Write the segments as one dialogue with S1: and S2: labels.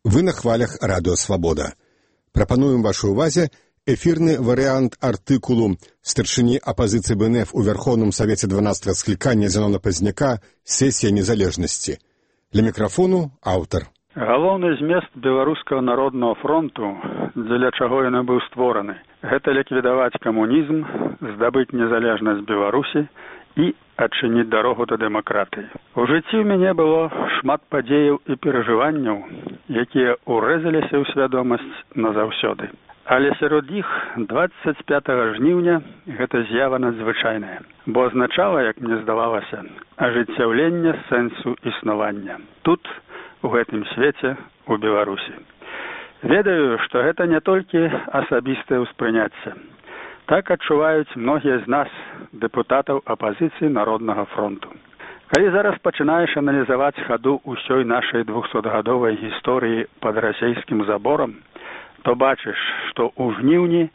S1: Вы на хвалях Радыё Свабода. Прапануем вашай увазе эфірны варыянт артыкулу старшыні апазіцыі БНФ у Верховным Савеце 12-го склікання Зенона Пазняка «Сесія незалежнасці». Для мікрафону аўтар.
S2: Галоўны змест Беларускага народнага фронту, дзеля чаго ён быў створаны, гэта ліквідаваць камунізм, здабыць незалежнасць Беларусі і адчыніць дарогу да дэмакратыі. У жыцці ў мяне было шмат падзеяў і перажыванняў, якія урэзаліся ў свядомасць назаўсёды. Але сярод іх 25 жніўня гэта з'ява надзвычайная, бо азначала, як мне здавалася, ажыццяўленне сэнсу існавання. Тут, у гэтым свеце, у Беларусі. Ведаю, што гэта не толькі асабістае ўспрыняцце. Так адчуваюць многія з нас, дэпутатаў апазіцыі Народнага фронту. Калі зараз пачынаеш аналізаваць хаду ўсёй нашай 200-гадовай гісторыі пад расейскім заборам, то бачыш, што ў жніўні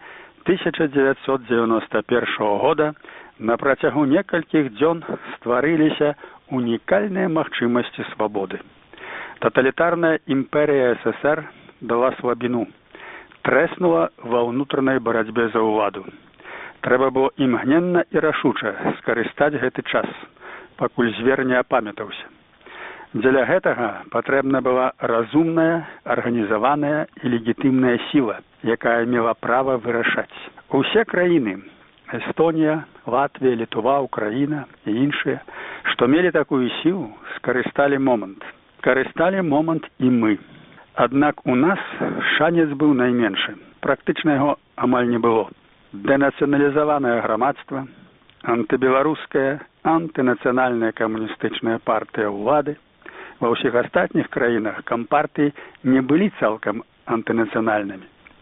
S2: 1991 года на працягу некалькіх дзён стварыліся унікальныя магчымасці свабоды. Таталітарная імперія СССР дала слабіну, трэснула ва ўнутранай барацьбе за ўладу. Трэба было імгненна і рашуча скарыстаць гэты час, пакуль звер не апамятаўся. Дзеля гэтага патрэбна была разумная, арганізаваная і легітымная сіла, якая мела права вырашаць. Усе краіны – Эстонія, Латвія, Літва, Украіна і іншыя, што мелі такую сілу, скарысталі момант. Скарысталі момант і мы. Аднак у нас шанец быў найменшы. Практычна яго амаль не было. Дэнацыяналізаванае грамадства, антыбеларуская, антынацыянальная камуністычная партыя ўлады. Ва ўсіх астатніх краінах кампартыі не былі цалкам антынацыянальнымі.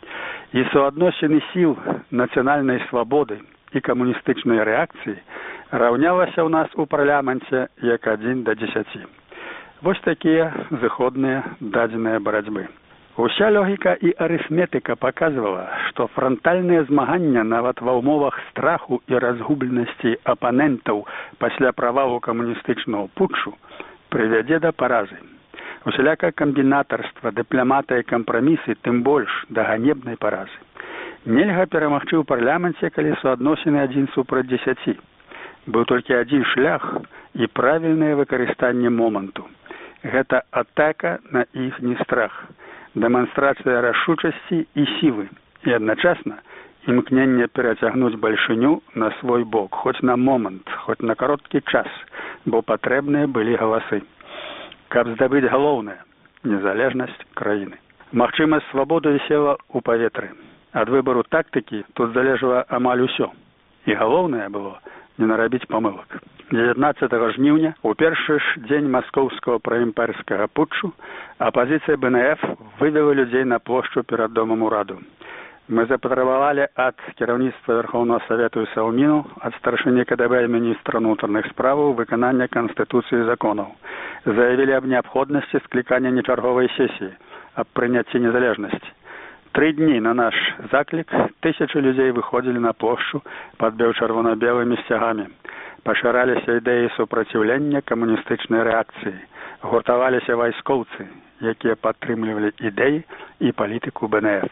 S2: І суадносіны сіл нацыянальнай свабоды і камуністычнай рэакцыі раўнялася ў нас у парламенце як 1 да 10. Вось такія зыходныя дадзеныя барацьбы. Уся логіка і арыфметыка паказвала, што франтальнае змаганне нават ва ўмовах страху і разгубленасці апанентаў пасля правалу камуністычнага путчу прывядзе да паразы. Усялякае камбінатарства, дыпламатыя кампрамісы, тым больш да ганебнай паразы. Нельга перамагчы ў парламенце, калі суадносіны 1 супраць 10. Быў толькі адзін шлях і правільнае выкарыстанне моманту. Гэта атака на іхні страх, дэманстрацыя рашучасці і сілы, і адначасна імкненне перацягнуць бальшыню на свой бок, хоць на момант, хоць на кароткі час, бо патрэбныя былі галасы. Каб здабыць галоўнае – незалежнасць краіны. Магчымасць свабоды вісела ў паветры. Ад выбару тактыкі тут залежала амаль усё. І галоўнае было не нарабіць памылак. 19 жніўня, у першы ж дзень маскоўскага праімперскага путчу, апазіцыя БНФ вывела людзей на плошчу перад домам ураду. Мы запатрабавалі ад кіраўніцтва Верховного Савету і Саўміну, ад старшыні КДБ і міністра ўнутраных справаў выканання Канстытуцыі і законаў. Заявілі аб неабходнасці склікання нечарговай сесіі, аб прыняцці незалежнасці. 3 дні на наш заклік 1000 людзей выходзілі на плошчу пад чырвона-белымі сцягамі. Пашыраліся ідэі супраціўлення камуністычнай рэакцыі. Гуртаваліся вайскоўцы, якія падтрымлівалі ідэі і палітыку БНФ.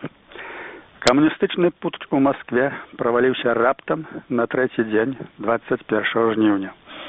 S2: Камуністычны путч у Маскве праваліўся раптам на 3-й дзень 21 жніўня.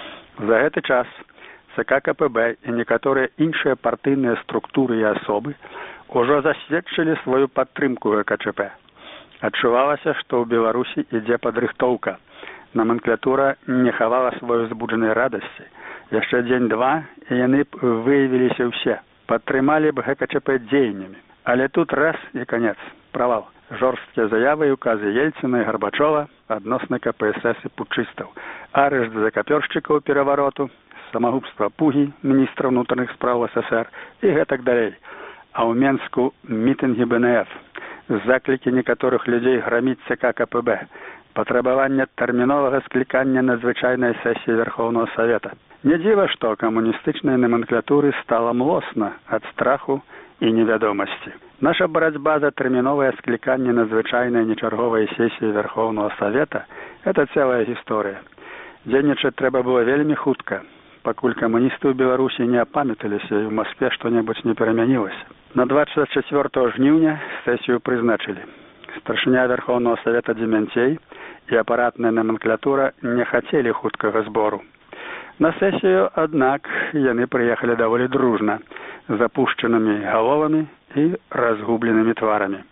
S2: За гэты час ЦК КПБ і некаторыя іншыя партыйныя структуры і асобы ўжо засведчылі сваю падтрымку ВКЧП. Адчувалася, што ў Беларусі ідзе падрыхтоўка. Номенклатура не хавала сваёй збуджанай радасці. Яшчэ дзень-два, і яны б выявіліся ўсе. Падтрымалі б ГКЧП дзеяннямі. Але тут раз і канец. Правал. Жорсткія заявы і указы Ельцина і Гарбачова адносна КПСС і путчыстаў. Арышт закапёршчыкаў перавароту, самагубства Пугі, міністра ўнутраных спраў СССР і гэтак далей. А ў Менску мітынгі БНФ. Заклікі некаторых людзей граміць ЦК КПБ. Патрабаванне тэрміновага склікання надзвычайнай сесіі Верховного Савета. Не дзіва, што камуністычнай номенклатуры стала млосна ад страху і невядомасці. Наша барацьба за тэрміновае скліканне надзвычайнай нечарговай сесіі Верховного Савета – гэта цэлая гісторыя. Дзейнічаць трэба было вельмі хутка. пакуль камуністы ў Беларусі не апамяталіся і ў Маскве што-небудзь не перамянілася. На 24 жніўня сесію прызначылі. Старшыня Верховного Совета Дементей і апаратная номенклатура не хацелі хуткага збору. На сесію, аднак, яны прыехалі даволі дружна, з апушчанымі галовамі і разгубленымі тварамі.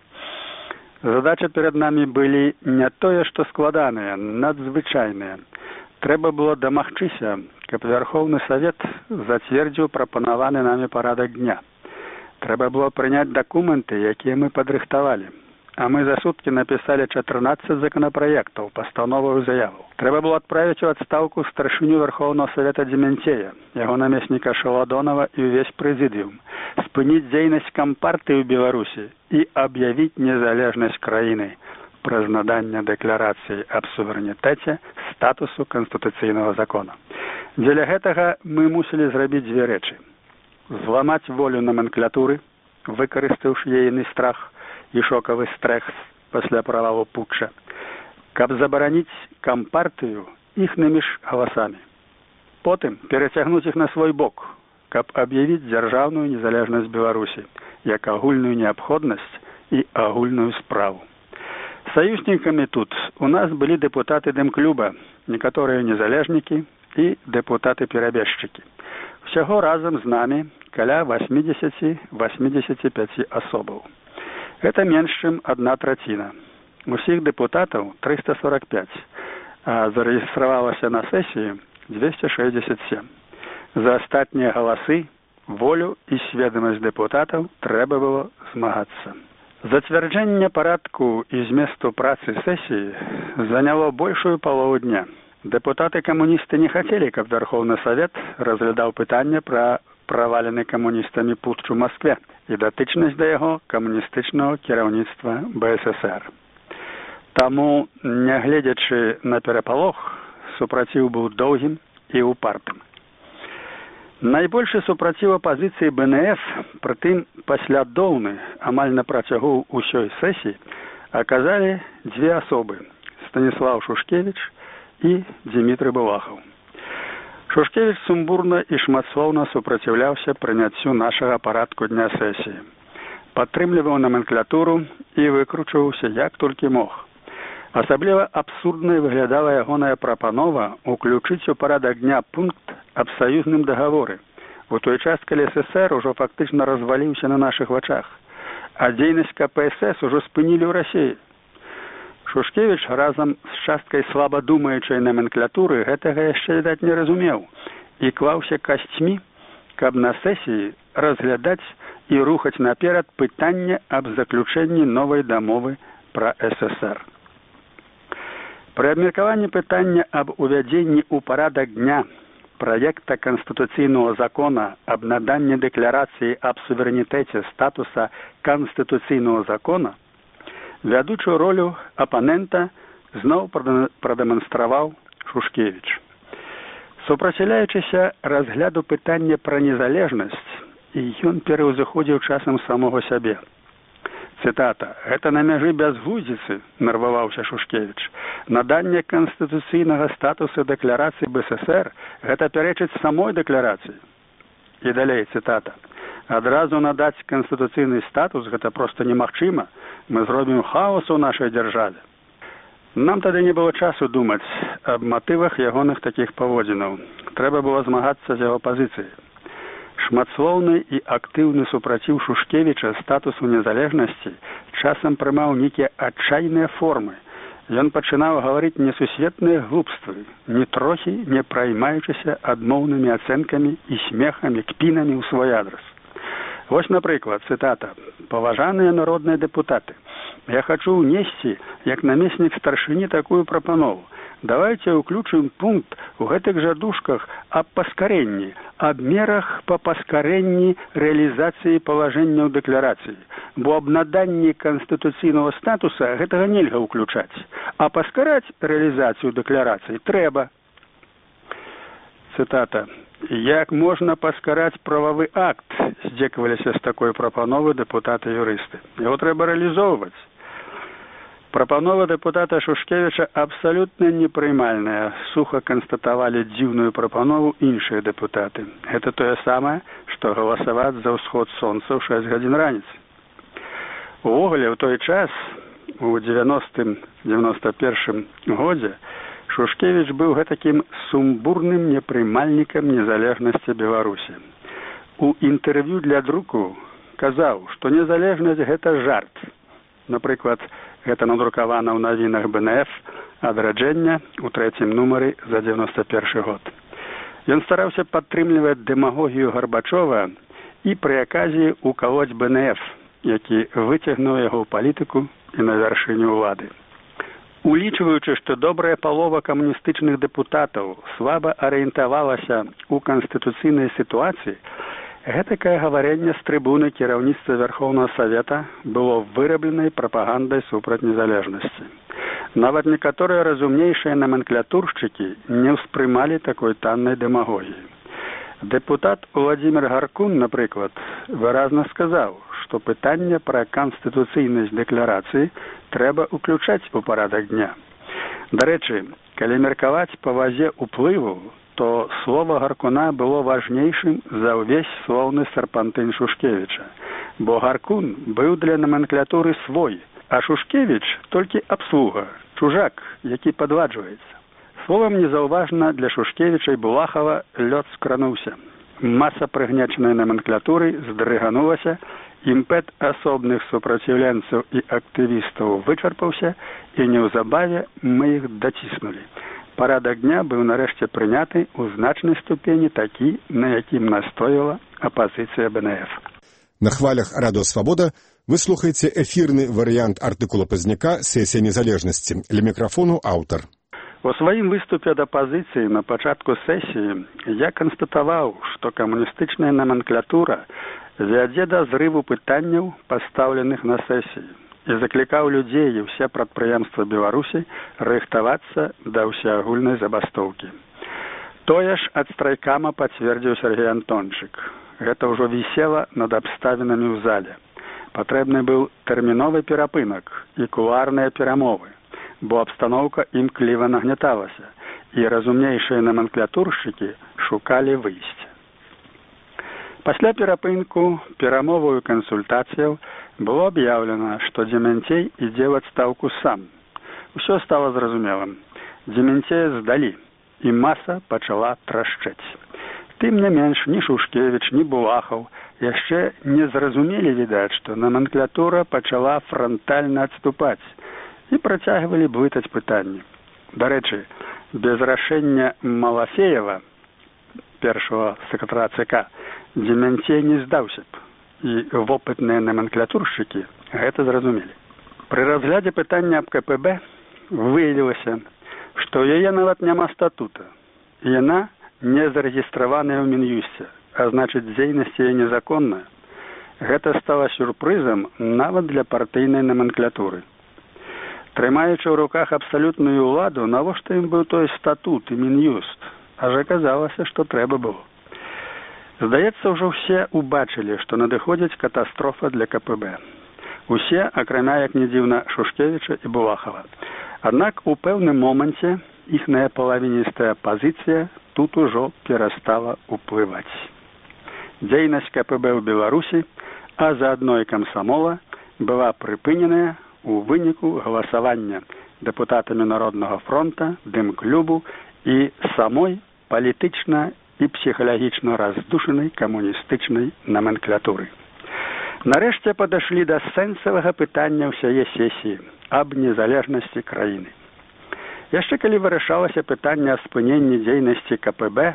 S2: Задачы перад намі былі не тое, што складаныя, надзвычайныя. Трэба было дамагчыся, каб Верховны Совет зацвердзіў прапанаваны намі парадак дня. Трэба было прыняць дакументы, якія мы падрыхтавалі. А мы за суткі напісалі 14 законапраектаў, пастановую заяву. Трэба было адправіць у адстаўку старшыню Верховного Совета Дементея, яго намесніка Шаладонова і ўвесь прэзідыум, спыніць дзейнасць кампартыі ў Беларусі і аб'явіць незалежнасць краіны праз наданне дэкларацыі аб суверэнітэце статусу канстытуцыйнага закона. Дзеля гэтага мы мусілі зрабіць дзве рэчы. Зламаць волю номенклатуры, выкарыстаўшы ейны страх і шокавы стрэх пасля правалу путча, каб забараніць кампартыю іхнымі ж галасамі. Потым перацягнуць іх на свой бок, каб аб'явіць дзяржаўную незалежнасць Беларусі як агульную неабходнасць і агульную справу. Саюзнікамі тут у нас былі дэпутаты Дэмклуба, некаторыя незалежнікі і дэпутаты-перабежчыкі. Усяго разам з намі каля 80-85 асобаў. Гэта менш, чым 1/3. Усіх дэпутатаў 345, а зарэгістравалася на сесіі 267. За астатнія галасы, волю і сведамасць дэпутатаў трэба было змагацца. Зацвярджэнне парадку і зместу працы сесіі заняло большую палову дня. Дэпутаты-камуністы не хацелі, каб Верховны Совет разглядаў пытанне пра правалены камуністамі путч у Маскве і датычнасць да яго камуністычнага кіраўніцтва БССР. Таму, нягледзячы на перапалох, супраціў быў доўгім і упартым. Найбольшы супраціў апазіцыі БНС, прытым паслядоўны, амаль на працягу ўсёй сесіі, аказалі дзве асобы – Станіслав Шушкевіч і Дзімітры Булахаў. Шушкевіч сумбурна і шматслоўна супраціўляўся прыняццю нашага парадку дня сесіі. Падтрымліваў номенклатуру і выкручваўся як толькі мог. Асабліва абсурднай выглядала ягоная прапанова уключыць у парадак дня пункт аб саюзным дагаворы, у той час, калі СССР ужо фактычна разваліўся на нашых вачах, а дзейнасць КПСС ужо спынілі ў Расіі. Шушкевіч разам з часткай слаба думаючай номенклатуры гэтага яшчэ, відаць, не разумеў і клаўся касцьмі, каб на сесіі разглядаць і рухаць наперад пытанне аб заключэнні новай дамовы пра СССР. Пры абмеркаванні пытання аб увядзенні ў парадак дня праекта Канстытуцыйнага закона аб наданні дэкларацыі аб суверэнітэце статуса Канстытуцыйнага закона вядучую ролю апанента зноў прадэманстраваў Шушкевіч. Супраціўляючыся разгляду пытання пра незалежнасць, і ён пераўзыходзіў часам самога сябе. Цытата. «Гэта на мяжы бязглуздзіцы», – нарваваўся Шушкевіч. «Наданне канстытуцыйнага статуса дэкларацыі БССР – гэта пярэчыць самой дэкларацыі». І далей цытата. «Адразу надаць канстытуцыйны статус – гэта проста немагчыма. Мы зробім хаос у нашай дзяржаве». Нам тады не было часу думаць аб матывах ягоных такіх паводзінаў. Трэба было змагацца з яго пазіцыяй. Шматслоўны і актыўны супраціў Шушкевіча статусу незалежнасці часам прымаў нейкія адчайныя формы. Ён пачынаў гаварыць несусветныя глупствы, нітрохі не праймаючыся адмоўнымі ацэнкамі і смехамі, кпінамі ў свой адрас. Вось, напрыклад, цытата. «Паважаныя народныя дэпутаты, я хачу ўнесці, як намеснік старшыні, такую прапанову. Давайте ўключым пункт у гэтых жа дужках аб паскарэнні, аб мерах па паскарэнні рэалізацыі палажэнняў дэкларацыі, бо аб наданні канстытуцыйнага статуса гэтага нельга ўключаць, а паскараць рэалізацыю дэкларацыі трэба». Цытата. «Як можна паскараць прававы акт?» – здзекаваліся з такой прапановы дэпутаты-юрысты. «Яго трэба рэалізоўваць». Прапанова дэпутата Шушкевіча абсалютна непрымальная, суха канстатавалі дзіўную прапанову іншыя дэпутаты. Гэта тое самае, што галасаваць за ўсход сонца ў 6 гадзін раніцы. Увогуле, ў той час, у 90-91 годзе, Шушкевіч быў гэтакім сумбурным непрымальнікам незалежнасці Беларусі. У інтэрв'ю для друку казаў, што незалежнасць – гэта жарт. Напрыклад, гэта надрукавана ў навінах БНФ «Адраджэння» у 3-м нумары за 91 год. Ён стараўся падтрымліваць дэмагогію Гарбачова і пры аказіі укалоць БНФ, які выцягнуў яго ў палітыку і на вяршыню ўлады. Улічваючы, што добрая палова камуністычных дэпутатаў слаба арыентавалася ў канстытуцыйнай сітуацыі, гэтакае гаварэнне з трыбуны кіраўніцтва Верховнага Савета было вырабленай прапагандай супраць незалежнасці. Нават некаторыя разумнейшыя номенклатуршчыкі не ўспрымалі такой таннай дэмагогіі. Дэпутат Владзімір Гаркун, напрыклад, выразна сказаў, што пытанне пра канстытуцыйнасць дэкларацыі трэба ўключаць у парадак дня. Дарэчы, калі меркаваць па вазе ўплыву, то слова Гаркуна было важнейшым за ўвесь слоўны сарпантын Шушкевіча, бо Гаркун быў для номенклатуры свой, а Шушкевіч толькі абслуга, чужак, які падваджваецца. Словам, незаўважна для Шушкевіча і Булахава лёд скрануўся. Маса прыгнечанай номенклатуры здрыганулася, імпэт асобных супраціўленцаў і актывістаў вычарпаўся, і неўзабаве мы іх даціснулі. Парадак дня быў нарэшце прыняты ў значнай ступені такі, на якім настойвала апазіцыя БНФ.
S1: На хвалях Радыё Свабода вы слухаеце эфірны варыянт артыкула Пазняка «Сесія незалежнасці». Ля мікрафону аўтар.
S2: У сваім выступе ад апазіцыі на пачатку сесіі я канстатаваў, што камуністычная номенклатура вядзе да зрыву пытанняў, пастаўленых на сесіі, і заклікаў людзей і ўсе прадпрыемствы Беларусі рыхтавацца да ўсеагульнай забастоўкі. Тое ж ад страйкама пацвердзіў Сергей Антончык. Гэта ўжо вісела над абставінамі ў зале. Патрэбны быў тэрміновы перапынак і кулуарныя перамовы, бо абстаноўка імкліва нагняталася, і разумнейшыя номенклатуршчыкі шукалі выйсце. Пасля перапынку, перамоваў і кансультацыяў было аб'яўлена, што Дземянцей ідзе ў адстаўку сам. Усё стала зразумелым. Дземянцея здалі, і маса пачала трашчэць. Тым не менш, ні Шушкевіч, ні Булахаў яшчэ не зразумелі, відаць, што номенклатура пачала франтальна адступаць і працягвалі блытаць пытанні. Дарэчы, без рашэння Малафеева, першага сакратара ЦК, Дземянцей не здаўся б, і вопытныя номенклатуршчыкі гэта зразумелі. Пры разглядзе пытання аб КПБ выявілася, што яе нават няма статута, і яна не зарэгістраваная ў Мін'юсце, а значыць, дзейнасць яе незаконная. Гэта стала сюрпрызам нават для партыйнай номенклатуры. Трымаючы ў руках абсалютную ўладу, навошта ім быў той статут і Мін'юст? Аж аказалася, што трэба было. Здаецца, ўжо ўсе убачылі, што надыходзіць катастрофа для КПБ. Усе, акрамя, як не дзіўна, Шушкевіча і Булахава. Аднак у пэўным моманце іхная палавіністая пазіцыя тут ужо перастала ўплываць. Дзейнасць КПБ ў Беларусі, а заадно і камсамола, была прыпыненая у выніку галасавання дэпутатамі Народнага фронта, Дымклубу і самой палітычна і псіхалагічна раздушанай камуністычнай номенклатуры. Нарэшце падашлі да сэнсавага пытання ўсяе сесіі аб незалежнасці краіны. Яшчэ калі вырашалася пытанне о спыненні дзейнасці КПБ,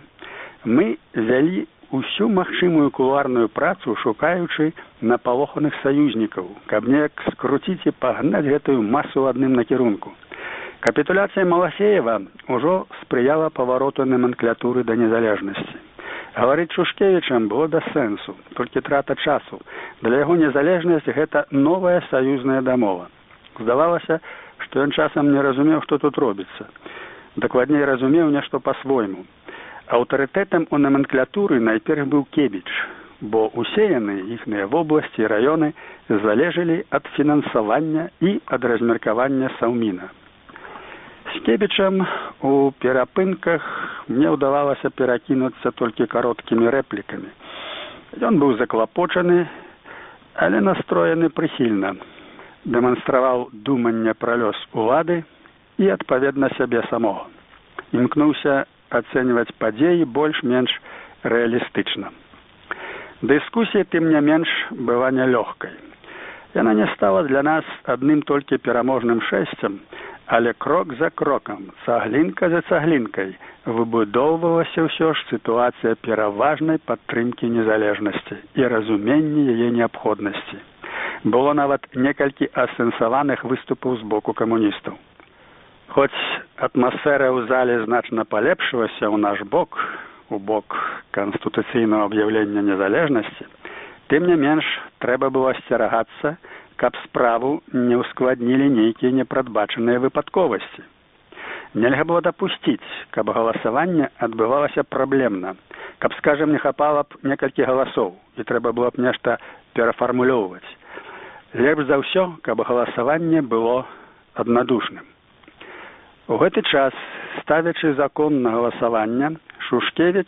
S2: мы вялі усю магчымую кулуарную працу, шукаючы напалоханых саюзнікаў, каб неяк скруціць і пагнаць гэтую масу ў адным накірунку. Капітуляцыя Малафеева ўжо спрыяла павароту номенклатуры да незалежнасці. Гаварыць Шушкевічам было без сэнсу, толькі трата часу. Для яго незалежнасць – гэта новая саюзная дамова. Здавалася, што ён часам не разумеў, што тут робіцца. Дакладней, разумеў нешта па-свойму. Аўтарытэтам у номенклатуры найперш быў Кебіч. бо усе яны, іхныя вобласці і раёны, залежалі ад фінансавання і ад размеркавання Саўміна. З Кебічам у перапынках мне ўдавалася перакінуцца толькі кароткімі рэплікамі. Ён быў заклапочаны, але настроены прыхільна. Дэманстраваў думанне пра лёс улады і адпаведна сябе самого. Імкнуўся ацэньваць падзеі больш-менш рэалістычна. Дыскусія, тым не менш, была нялёгкай. Яна не стала для нас адным толькі пераможным шэсцем, але крок за крокам, цаглінка за цаглінкай выбудоўвалася ўсё ж сітуацыя пераважнай падтрымкі незалежнасці і разумення яе неабходнасці. Было нават некалькі асэнсаваных выступаў з боку камуністаў. Хоць атмасфера ў зале значна палепшылася ў наш бок, у бок канстытуцыйнага аб'яўлення незалежнасці, тым не менш трэба было асцерагацца, каб справу не ўскладнілі нейкія непрадбачаныя выпадковасці. Нельга было дапусціць, каб галасаванне адбывалася праблемна, каб, скажам, не хапала б некалькі галасоў і трэба было б нешта перафармулёўваць. Лепш за ўсё, каб галасаванне было аднадушным. У гэты час, ставячы закон на галасаванне, Шушкевіч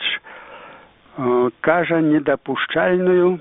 S2: кажа недапушчальную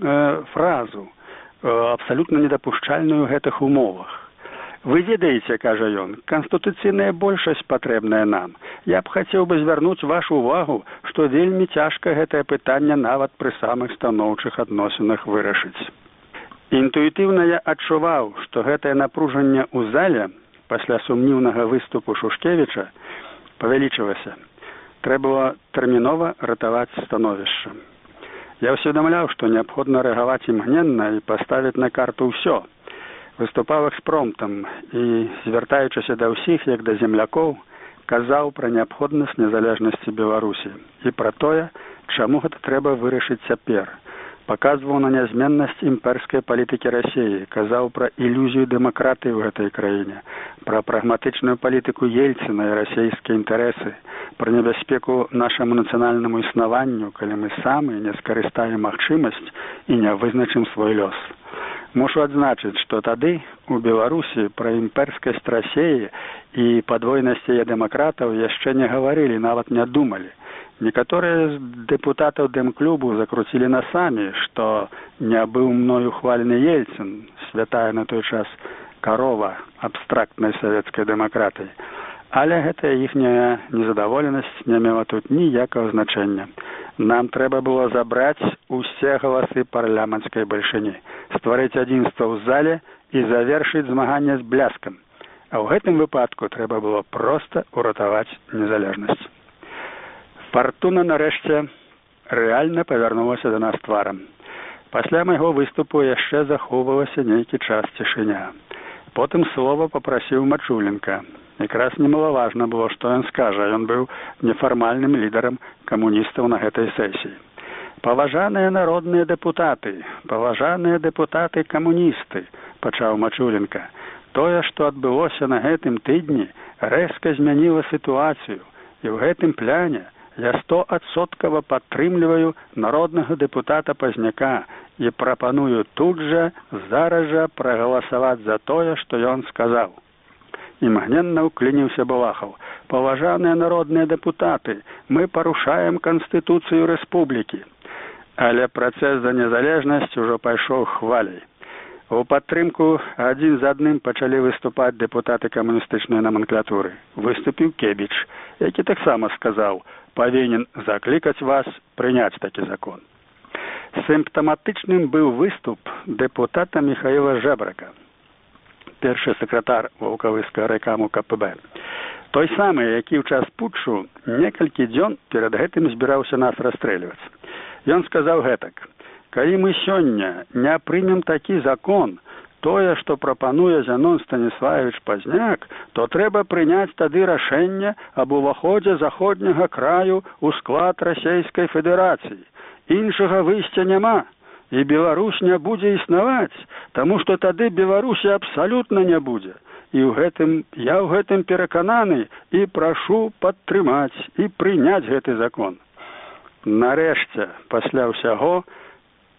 S2: фразу, абсалютна недапушчальную ў гэтых умовах. Вы ведаеце, кажа ён, канстытуцыйная большасць патрэбная нам. Я б хацеў бы звярнуць вашу ўвагу, што вельмі цяжка гэтае пытанне нават пры самых станоўчых адносінах вырашыць. Інтуітыўна я адчуваў, што гэтае напружанне ў зале пасля сумнівнага выступу Шушкевіча павялічылася. Трэба было тэрмінова ратаваць становішча. Я ўсведамляў, што неабходна рэагаваць імгненна і паставіць на карту ўсё. Выступаў экспромтам і, звяртаючыся да ўсіх, як да землякоў, казаў пра неабходнасць незалежнасці Беларусі і пра тое, чаму гэта трэба вырашыць цяпер. Паказваў на нязменнасць імперскай палітыкі Расіі, казаў пра ілюзію дэмакратыі ў гэтай краіне, пра прагматычную палітыку Ельцына і расійскія інтарэсы, пра небяспеку нашаму нацыянальнаму існаванню, калі мы самі не скарыстаем магчымасць і не вызначым свой лёс. Мушу адзначыць, што тады у Беларусі пра імперскасць Расіі і падвойнасць яе дэмакратаў яшчэ не гаварылі, нават не думалі. Некаторыя з дэпутатаў Дэмклубу закруцілі насамі, што не быў мною хвалены Ельцын, святая на той час карова абстрактнай савецкай дэмакратыі. Але гэтая іхняя незадаволенасць не мела тут ніякага значэння. Нам трэба было забраць усе галасы парламенцкай бальшыні, стварыць адзінства ў зале і завершыць змаганне з бляскам. А ў гэтым выпадку трэба было проста ўратаваць незалежнасць. Фартуна, нарэшце, рэальна павярнулася да нас тварам. Пасля майго выступу яшчэ захоўвалася нейкі час цішыня. Потым слова папрасіў Мачуленка. Якраз немалаважна было, што ён скажа. Ён быў нефармальным лідарам камуністаў на гэтай сесіі. Паважаныя народныя дэпутаты, паважаныя дэпутаты-камуністы, пачаў Мачуленка. Тое, што адбылося на гэтым тыдні, рэзка змяніла сітуацыю, і ў гэтым пляне я 100% падтрымліваю народнага дэпутата Пазняка і прапаную тут жа, зараз жа прагаласаваць за тое, што ён сказаў. Імгненна ўклініўся Балахаў. Паважаныя народныя дэпутаты, мы парушаем Канстытуцыю Рэспублікі. Але працэс за незалежнасць ужо пайшоў хваляй. У падтрымку адзін за адным пачалі выступаць дэпутаты камуністычнай номенклатуры. Выступіў Кебіч, які таксама сказаў, павінен заклікаць вас прыняць такі закон. Сімптаматычным быў выступ дэпутата Міхаіла Жэбрака, першы сакратар Ваўкавыскага райкаму КПБ. Той самы, які ў час путчу некалькі дзён перад гэтым збіраўся нас расстрэльваць. Ён сказаў гэтак: калі мы сёння не прымем такі закон, тое, што прапануе Зянон Станіславович Пазняк, то трэба прыняць тады рашэнне аб уваходзе заходняга краю ў склад Расійскай Федэрацыі. Іншага выйсця няма, і Беларусь не будзе існаваць, таму што тады Беларусі абсалютна не будзе. І я ў гэтым перакананы і прашу падтрымаць і прыняць гэты закон. Нарэшце, пасля ўсяго,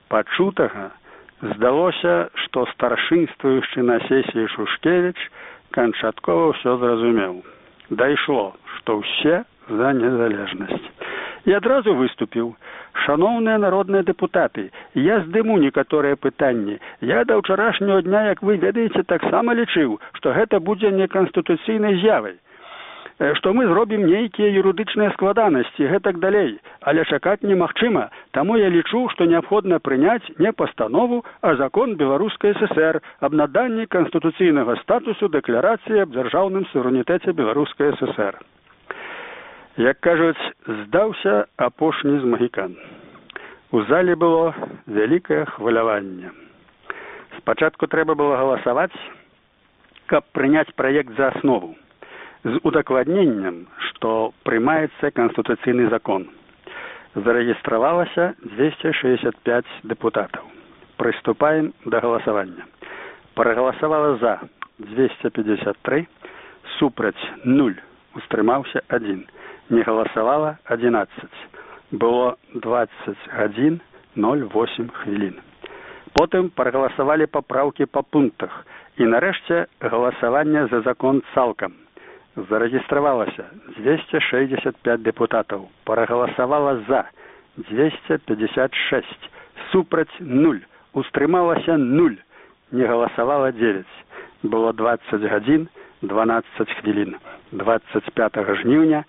S2: пачутага здалося, што старшынствуючы на сесіі Шушкевіч канчаткова ўсё зразумеў. Дайшло, што ўсе за незалежнасць. І адразу выступіў: шаноўныя народныя дэпутаты, я здыму некаторыя пытанні. Я да ўчарашняго дня, як вы ведаеце, таксама лічыў, што гэта будзе неканстытуцыйнай з'явай, што мы зробім нейкія юрыдычныя складанасці, гэтак далей. Але чакаць немагчыма, таму я лічу, што неабходна прыняць не пастанову, а закон Беларускай ССР аб наданні канстытуцыйнага статусу дэкларацыі аб дзяржаўным суверэнітэце Беларускай ССР. Як кажуць, здаўся апошні з магікан. У зале было вялікае хваляванне. Спачатку трэба было галасаваць, каб прыняць праект за аснову, з удакладненнем, што прымаецца канстытуцыйны закон. Зарэгістравалася 265 дэпутатаў. Прыступаем да галасавання. Прагаласавала за 253, супраць 0, устрымаўся 1. Не галасавала 11. Было 21 08 хвілін. Потым прагаласавалі папраўкі па пунктах. І нарэшце галасаванне за закон цалкам. Зарэгістравалася 265 дэпутатаў. Прагаласавала за 256. Супраць 0. Устрымалася 0. Не галасавала 9. Было 21 12 хвілін. 25 жніўня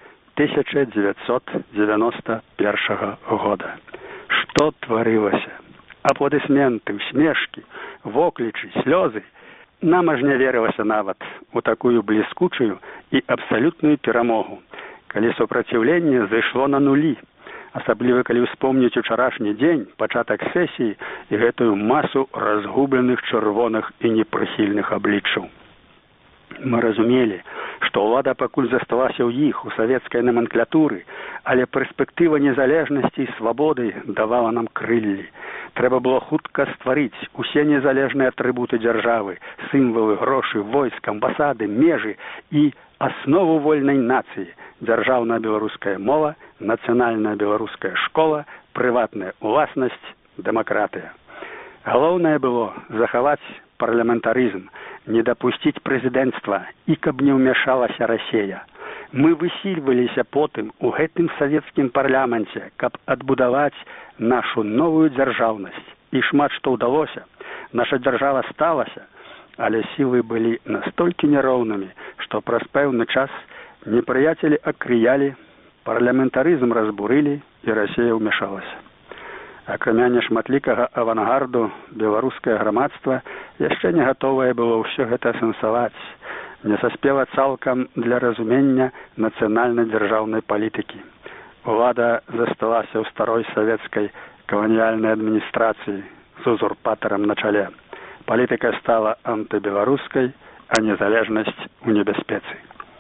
S2: 1991 года. Што тварылася? Апладысменты, усмешкі, воклічы, слёзы. Нам аж не верылася нават у такую бліскучую і абсалютную перамогу, калі супраціўленне зайшло на нулі, асабліва калі ўспомніць учарашні дзень, пачатак сесіі і гэтую масу разгубленых чырвоных і непрыхільных абліччаў. Мы разумелі, што ўлада пакуль засталася ў іх, у савецкай номенклатуры, але перспектыва незалежнасці і свабоды давала нам крыллі. Трэба было хутка стварыць усе незалежныя атрыбуты дзяржавы, сімвалы, грошы, войск, амбасады, межы і аснову вольнай нацыі: дзяржаўная беларуская мова, нацыянальная беларуская школа, прыватная уласнасць, дэмакратыя. Галоўнае было захаваць парламентарызм, не дапусціць прэзідэнцтва і каб не ўмяшалася Расія. Мы высільваліся потым у гэтым савецкім парламенце, каб адбудаваць нашу новую дзяржаўнасць. І шмат што ўдалося. Наша дзяржава сталася, але сілы былі настолькі няроўнымі, што праз пэўны час непрыяцелі акрыялі, парламентарызм разбурылі і Расія ўмяшалася. Акрамя нешматлікага авангарду, беларускае грамадства яшчэ не гатовае было ўсё гэта асэнсаваць, не саспела цалкам для разумення нацыянальнай дзяржаўнай палітыкі. Улада засталася ў старой савецкай каланіяльнай адміністрацыі з узурпатарам на чале. Палітыка стала антыбеларускай, а незалежнасць у небяспецы.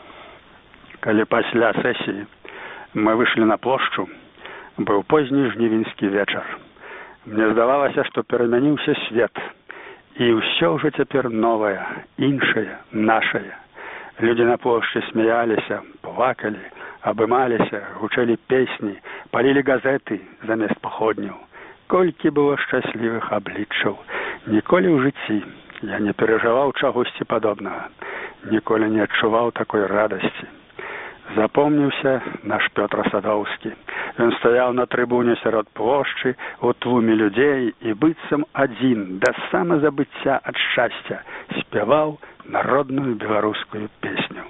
S2: Калі пасля сесіі мы выйшлі на плошчу, быў позні жнівеньскі вечар. Мне здавалася, што перамяніўся свет, і ўсё ўжо цяпер новае, іншае, нашае. Людзі на плошчы смяяліся, плакалі, абымаліся, гучэлі песні, палілі газеты замест паходняў. Колькі было шчаслівых абліччаў. Ніколі ў жыцці я не перажываў чагосьці падобнага, ніколі не адчуваў такой радасці. Запомніўся наш Пётр Садоўскі. Ён стаяў на трыбуне сярод плошчы, у тлуме людзей і быццам адзін да самазабыцця ад шчасця спяваў народную беларускую песню.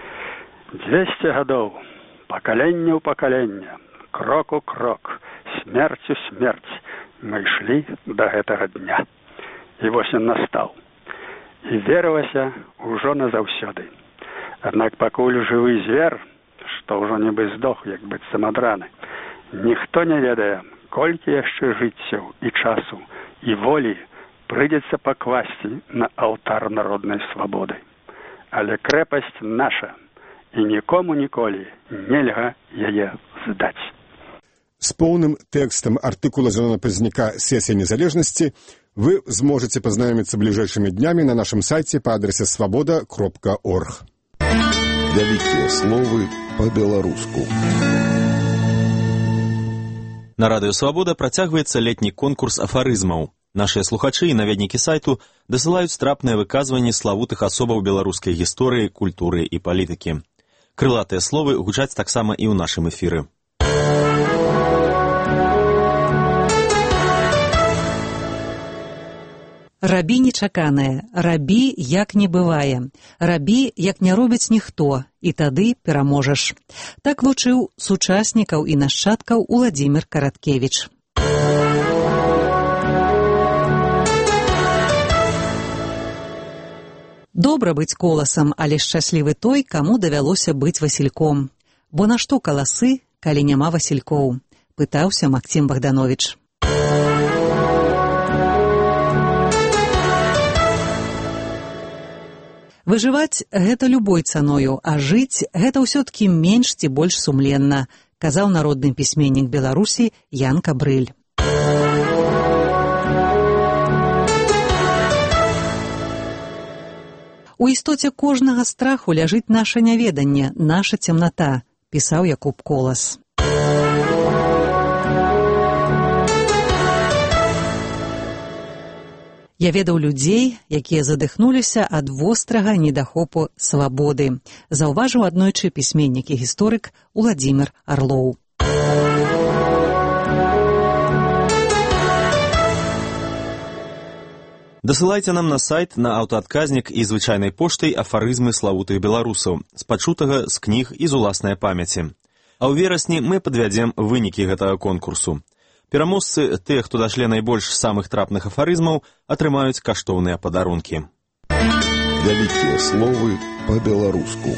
S2: 200 гадоў, пакаленне ў пакаленне, крок у крок, смерць у смерць, мы ішлі да гэтага дня. І вось ён настаў. І верылася ўжо назаўсёды. Аднак пакуль жывы звер, што ўжо нібы здох, як быццам ад раны, ніхто не ведае, колькі яшчэ жыццяў і часу, і волі прыйдзецца пакласці на алтар народнай свабоды. Але крэпасць наша, і нікому ніколі нельга яе здаць.
S1: З поўным тэкстам артыкула Зенона Пазняка «Сесія незалежнасці» вы зможаце пазнаёміцца бліжэйшымі днямі на нашым сайце па адрасе свабода.орг.
S3: Вялікія словы па-беларуску. На Радыё Свабода працягваецца летні конкурс афарызмаў. Нашыя слухачы і наведнікі сайту дасылаюць трапныя выказванні славутых асобаў беларускай гісторыі, культуры і палітыкі. Крылатыя словы гучаць таксама і ў нашым эфіры.
S4: Рабі нечаканае, рабі, як не бывае, рабі, як не робіць ніхто, і тады пераможаш. Так вучыў сучаснікаў і нашчадкаў Уладзімір Караткевіч. Добра быць коласам, але шчаслівы той, каму давялося быць васільком. Бо нашто каласы, калі няма васількоў? Пытаўся Максім Богданович. Выжываць – гэта любой цаною, а жыць – гэта ўсё-ткі менш ці больш сумленна, казаў народны пісьменнік Беларусі Ян Кабрыль. У істоце кожнага страху ляжыць наша няведанне, наша цемната, пісаў Якуб Колас. Я ведаў людзей, якія задыхнуліся ад вострага недахопу свабоды, заўважыў аднойчы пісьменнік і гісторык Уладзімір Арлоў.
S3: Дасылайце нам на сайт, на аўтаадказнік і звычайнай поштай афарызмы славутых беларусаў, з пачутага, з кніг і з уласнай памяці. А ў верасні мы падвядзем вынікі гэтага конкурсу. Пераможцы, тыя, хто дашле найбольш самых трапных афарызмаў, атрымаюць каштоўныя падарункі.
S5: Вялікія словы па-беларуску.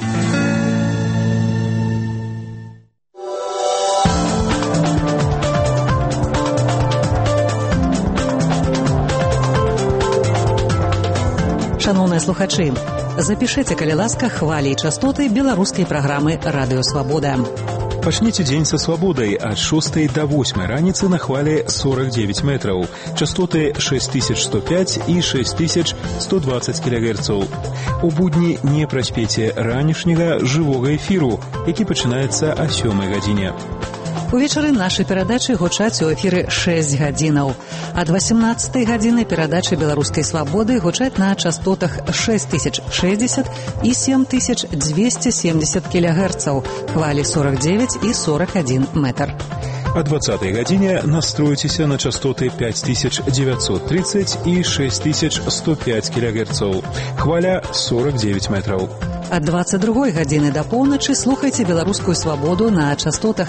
S4: Шановныя слухачы, запішыце, калі ласка, хвалі і частоты беларускай праграмы «Радыё Свабода».
S6: Пачніце дзень са свабодай ад 6 до 8 раніцы на хвалі 49 метраў, частоты 6105 і 6120 кГц. У будні не праспеце ранішняга жывога эфіру, які пачынаецца о 7 гадзіне.
S4: Увечары нашы перадачы гучаць у эфіры 6 гадзінаў. Ад 18 гадзіны перадачы беларускай свабоды гучаць на частотах 6060 і 7270 кГц, хвалі 49 і 41 метр.
S6: О 20 гадзіне настройцеся на частоты 5930 і 6105 кГц, хваля 49 метраў.
S4: Ад 22 гадзіны да поўначы слухайце беларускую свабоду на частотах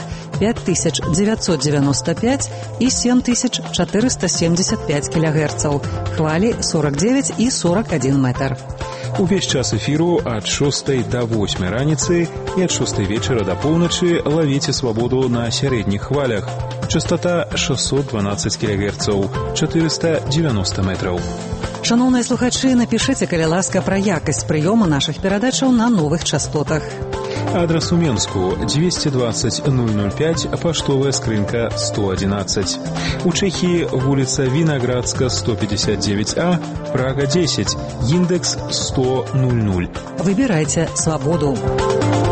S4: 5995 і 7475 кГц, хвалі 49 і 41 метр.
S6: Увесь час эфіру ад 6 до 8 раніцы і ад 6 вечара да поўначы лавіце свабоду на сярэдніх хвалях. Частота 612 кГц, 490 метраў.
S4: Шановныя слухачы, напішыце, калі ласка, пра якасць прыёму нашых перадачаў на новых частотах.
S6: Адрас у Менску 220 005, паштовая скрынка 111. У Чэхіі вуліца Вінаградска 159А, Прага 10, індекс 100 00.
S4: Выбірайце свабоду.